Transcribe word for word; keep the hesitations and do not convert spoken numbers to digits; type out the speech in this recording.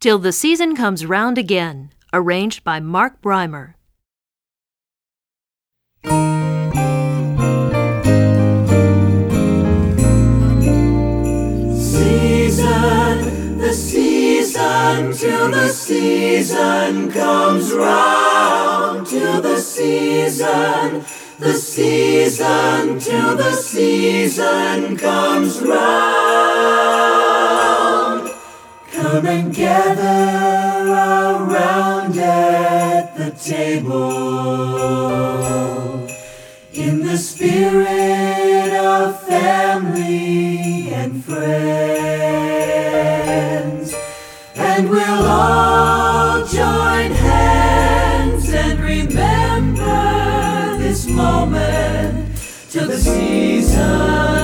Till the Season Comes Round Again, arranged by Mark Breimer. Season, the season, till the season comes round, till the season, the season, till the season comes round. Come and gather around at the table in the spirit of family and friends, and we'll all join hands and remember this moment till the season